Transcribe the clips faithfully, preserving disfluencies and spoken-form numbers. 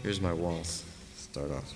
Here's my waltz. Start off.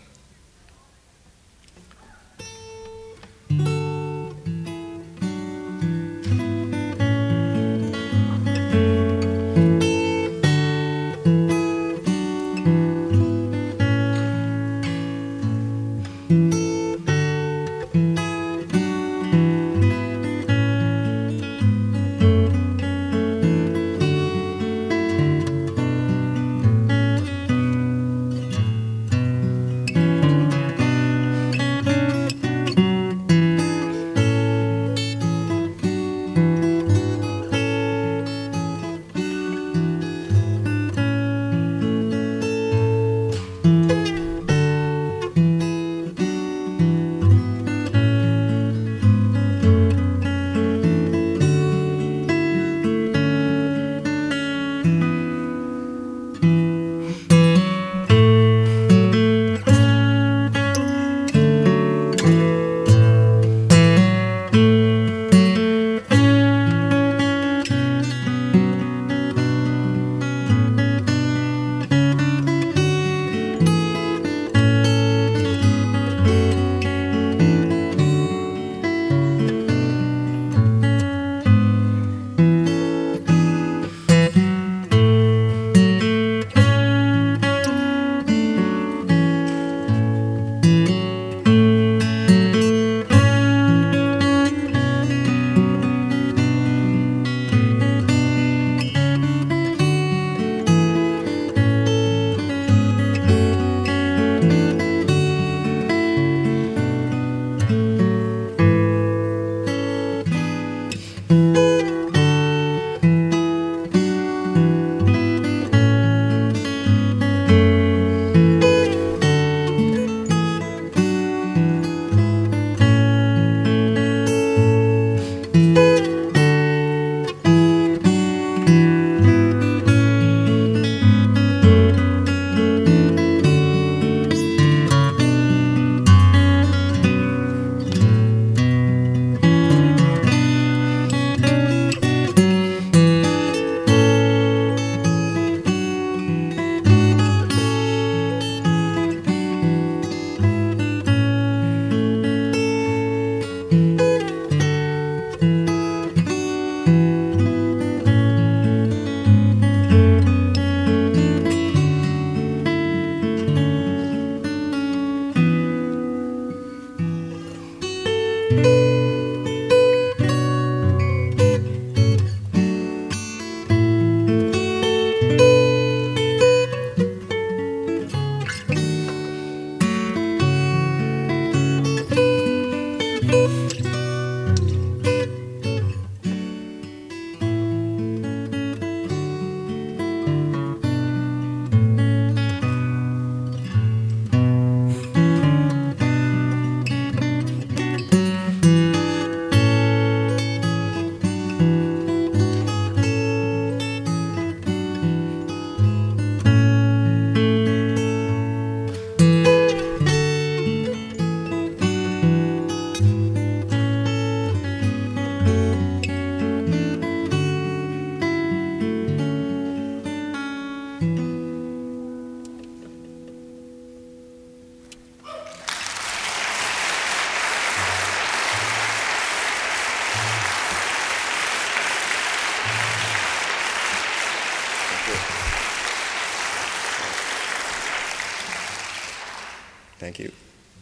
Thank you.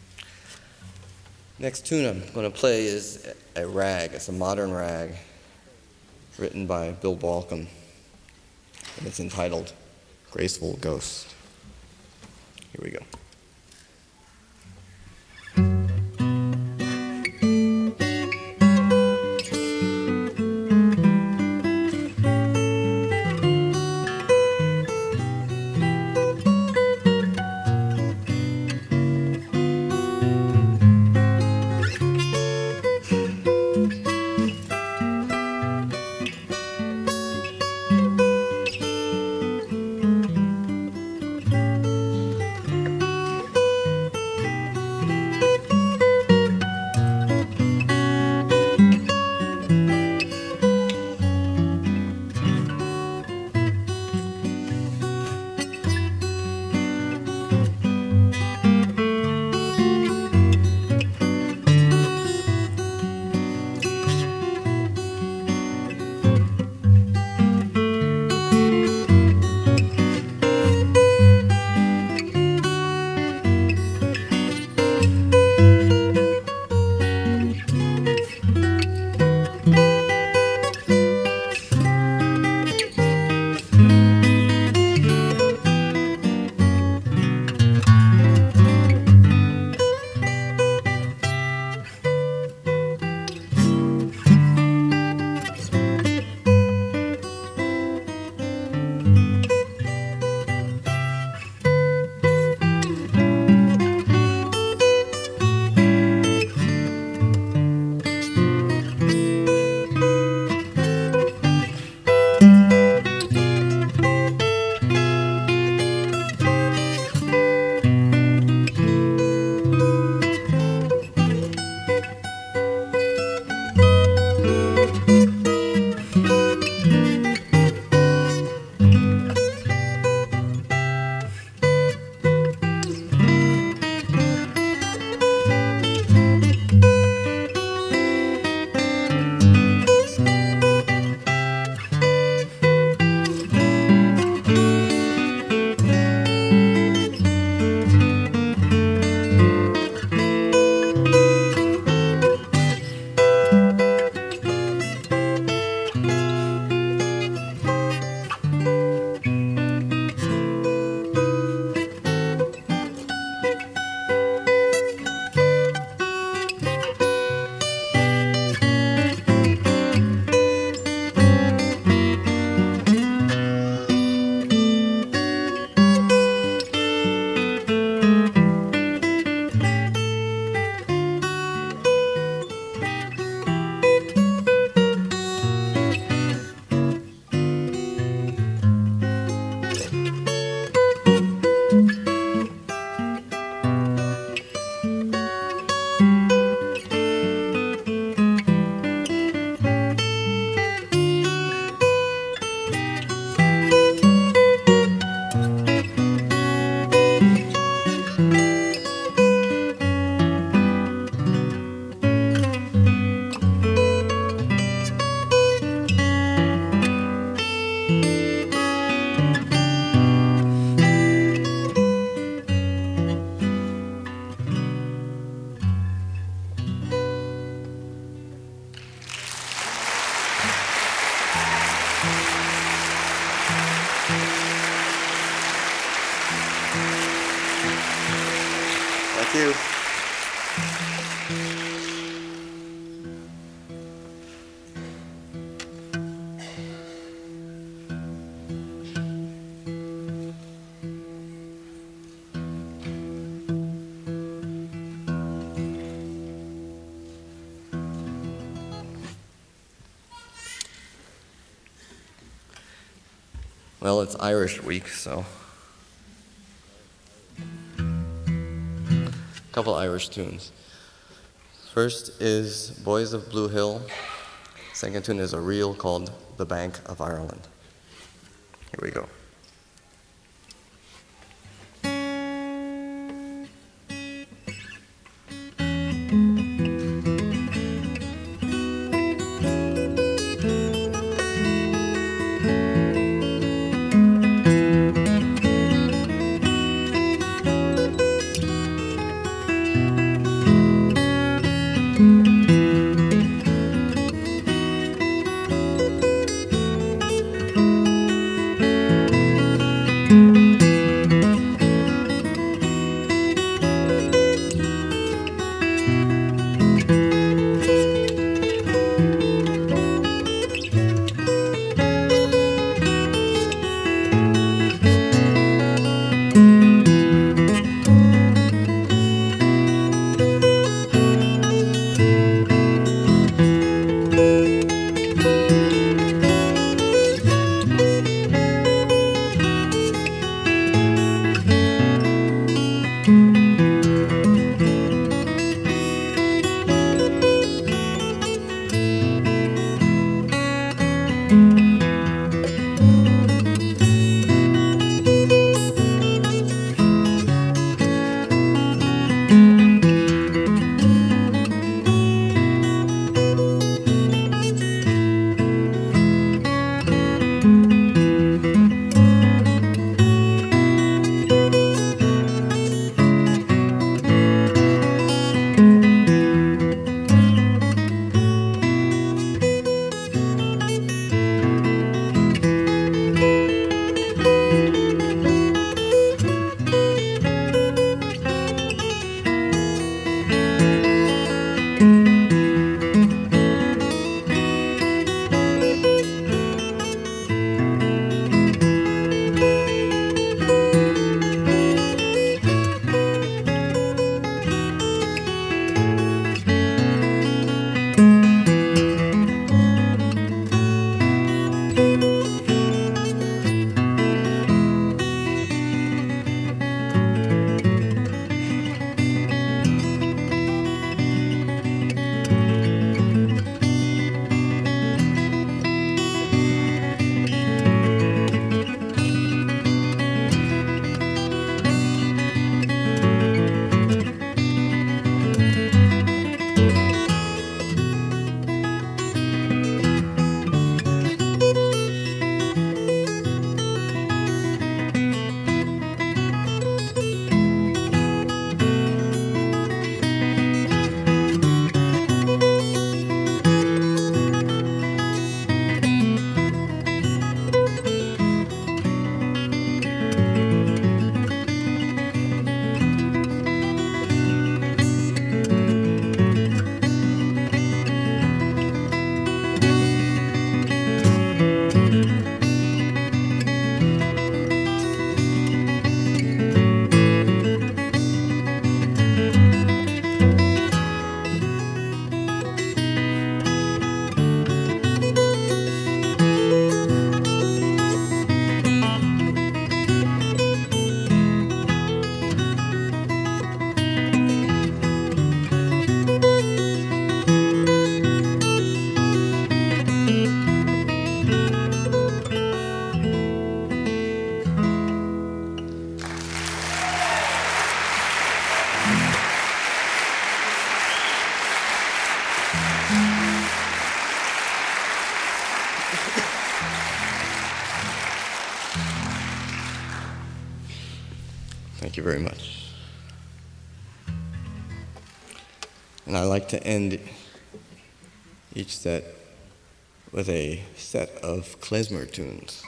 Next tune I'm going to play is a rag. It's a modern rag written by Bill Balcom, and it's entitled Graceful Ghost. Here we go. you. Well, it's Irish week, so a couple Irish tunes. First is Boys of Blue Hill. Second tune is a reel called The Bank of Ireland. Here we go. Thank you very much. And I like to end each set with a set of klezmer tunes.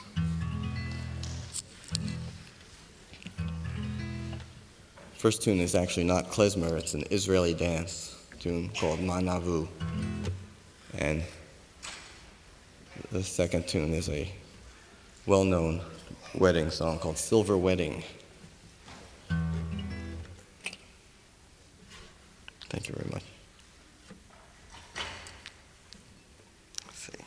First tune is actually not klezmer, it's an Israeli dance tune called Manavu. And the second tune is a well-known wedding song called Silver Wedding. Thank you very much. Let's see.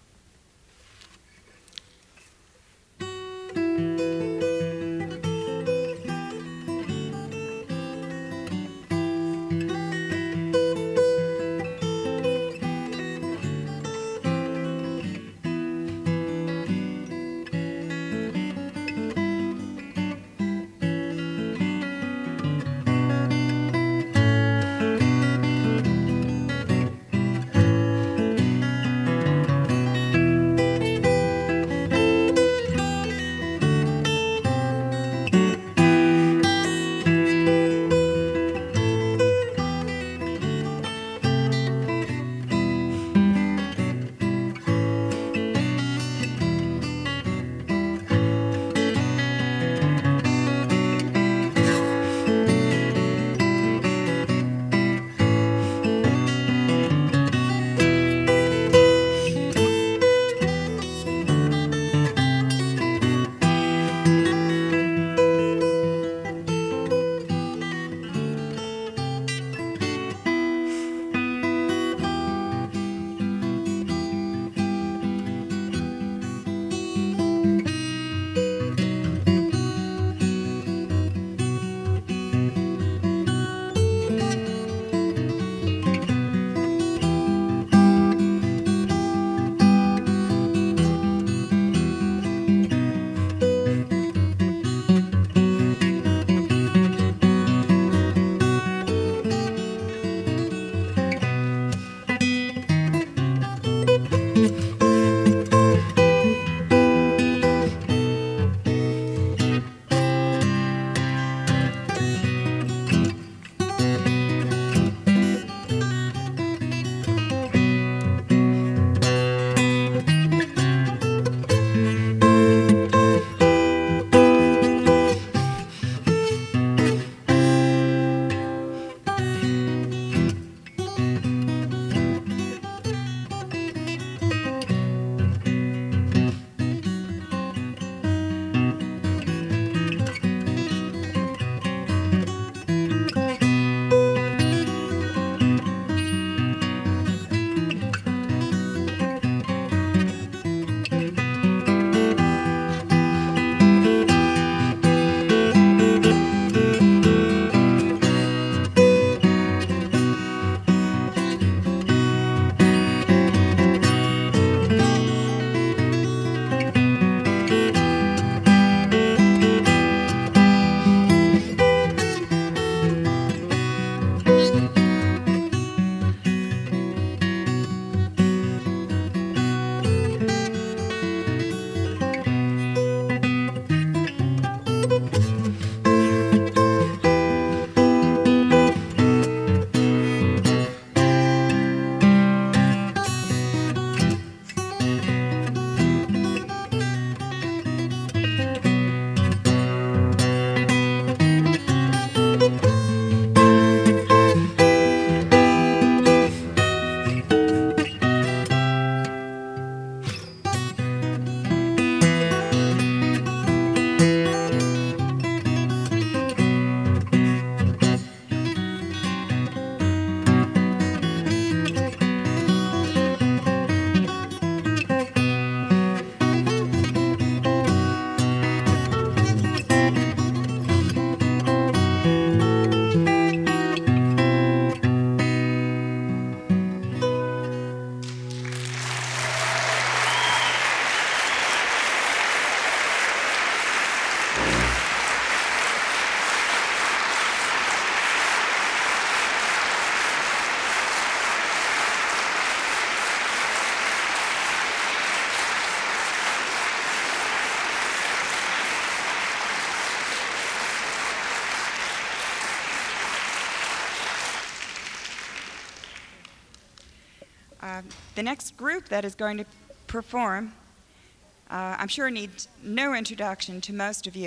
Uh, the next group that is going to perform, uh, I'm sure needs no introduction to most of you,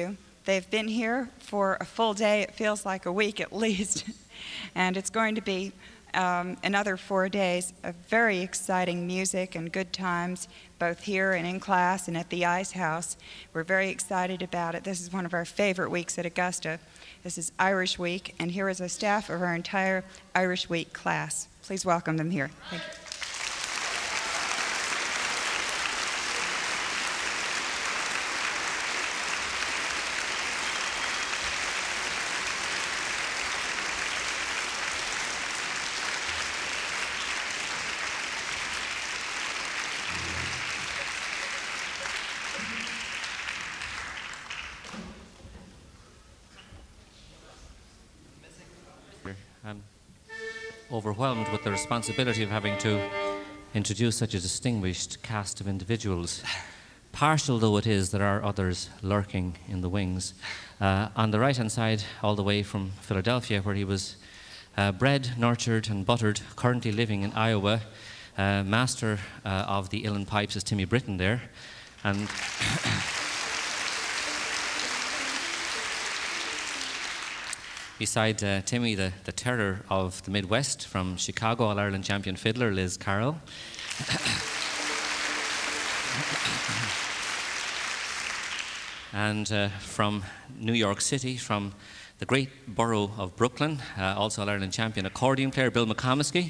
They've been here for a full day. It feels like a week at least. And it's going to be um, another four days of very exciting music and good times, both here and in class and at the Ice House. We're very excited about it. This is one of our favorite weeks at Augusta. This is Irish Week, and here is a staff of our entire Irish Week class. Please welcome them here. Thank you. I'm overwhelmed with the responsibility of having to introduce such a distinguished cast of individuals. Partial though it is, there are others lurking in the wings. Uh, on the right-hand side, all the way from Philadelphia, where he was uh, bred, nurtured, and buttered, currently living in Iowa, uh, master uh, of the uilleann pipes is Timmy Britton there. And beside uh, Timmy, the, the terror of the Midwest, from Chicago, All-Ireland champion fiddler Liz Carroll. And uh, from New York City, from the great borough of Brooklyn, uh, also All-Ireland champion accordion player Bill McComiskey.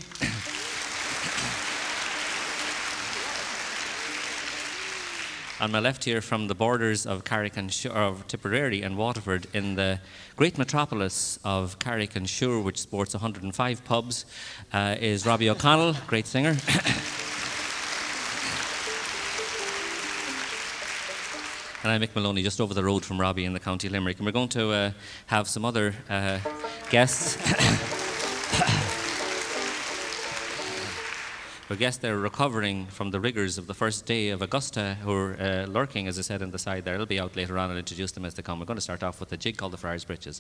On my left here, from the borders of Carrick and Shure, of Tipperary and Waterford, in the great metropolis of Carrick and Shure, which sports one hundred five pubs, uh, is Robbie O'Connell, great singer. And I'm Mick Maloney, just over the road from Robbie in the County Limerick. And we're going to uh, have some other uh, guests. Our guests, they're recovering from the rigours of the first day of Augusta, who are uh, lurking, as I said, on the side there. They'll be out later on and introduce them as they come. We're going to start off with a jig called the Friar's Breeches.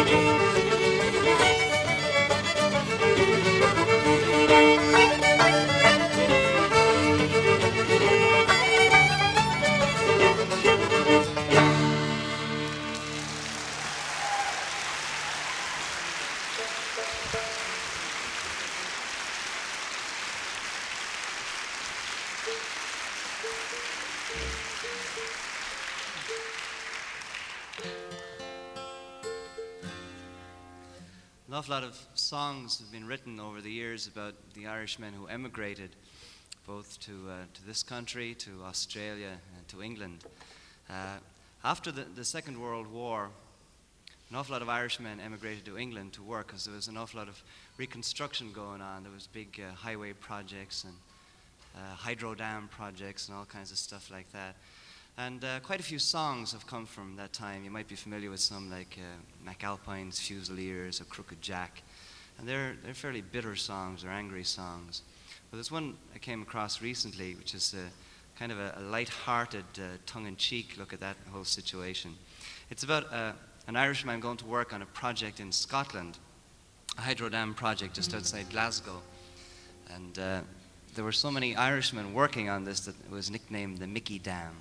An awful lot of songs have been written over the years about the Irishmen who emigrated both to, uh, to this country, to Australia, and to England. Uh, after the, the Second World War, an awful lot of Irishmen emigrated to England to work because there was an awful lot of reconstruction going on. There was big uh, highway projects and uh, hydro dam projects and all kinds of stuff like that. And uh, quite a few songs have come from that time. You might be familiar with some like uh, McAlpine's Fusiliers or Crooked Jack. And they're, they're fairly bitter songs or angry songs. But there's one I came across recently, which is uh, kind of a, a light-hearted, uh, tongue-in-cheek look at that whole situation. It's about uh, an Irishman going to work on a project in Scotland, a hydro dam project just outside Glasgow. And uh, there were so many Irishmen working on this that it was nicknamed the Mickey Dam.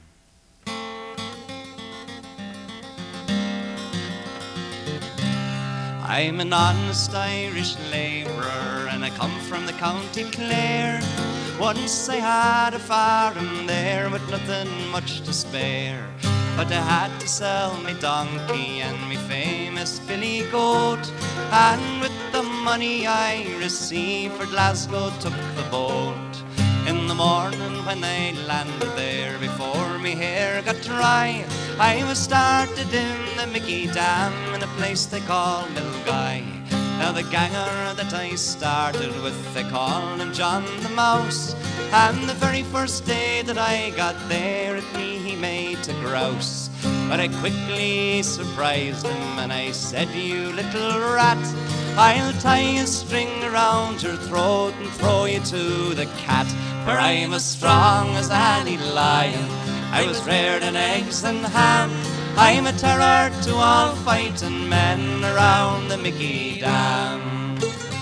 I'm an honest Irish labourer and I come from the County Clare. Once I had a farm there with nothing much to spare, but I had to sell me donkey and me famous billy goat, and with the money I received for Glasgow took the boat. In the morning when I landed there, before me hair got dry, I was started in the Mickey Dam in a place they call Milguy. Now the ganger that I started with, they call him John the Mouse, and the very first day that I got there at me he made to grouse. But I quickly surprised him and I said, you little rat, I'll tie a string around your throat and throw you to the cat. For I'm as strong as any lion, I was reared in eggs and ham, I'm a terror to all fighting men around the Mickey Dam.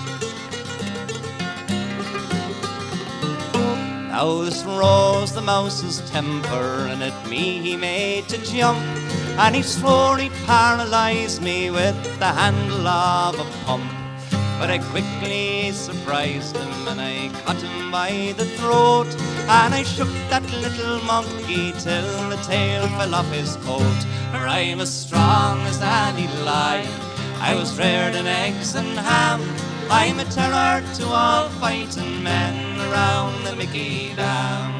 Now this rose the mouse's temper, and at me he made to jump, and he swore he'd paralyze me with the handle of a pump. But I quickly surprised him and I caught him by the throat, and I shook that little monkey till the tail fell off his coat. For I'm as strong as any lion, I was reared in eggs and ham, I'm a terror to all fighting men around the Mickey Dam.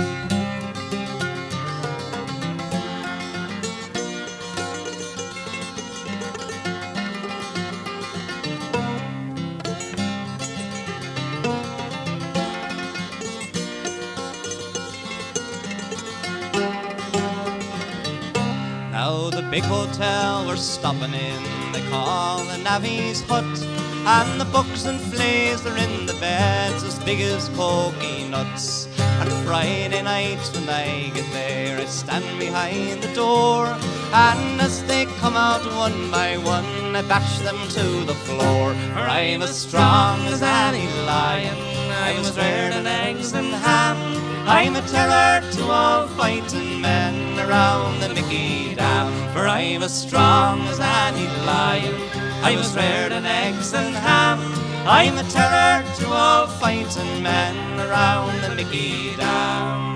Now the big hotel we're stopping in, they call the Navvy's Hut, and the books and fleas are in the beds as big as pokey nuts. On Friday nights when I get there, I stand behind the door, and as they come out one by one, I bash them to the floor. For I'm as strong as any lion, I was reared in eggs and ham, I'm a terror to all fighting men around the Mickey Dam. For I'm as strong as any lion, I was reared in eggs and ham, I'm a terror to all fighting men around the Mickey Dam.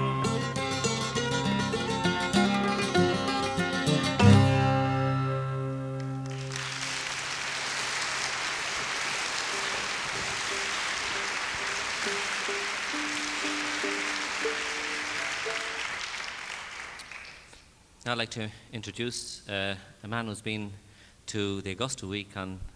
I'd like to introduce uh, a man who's been to the Augusta Week on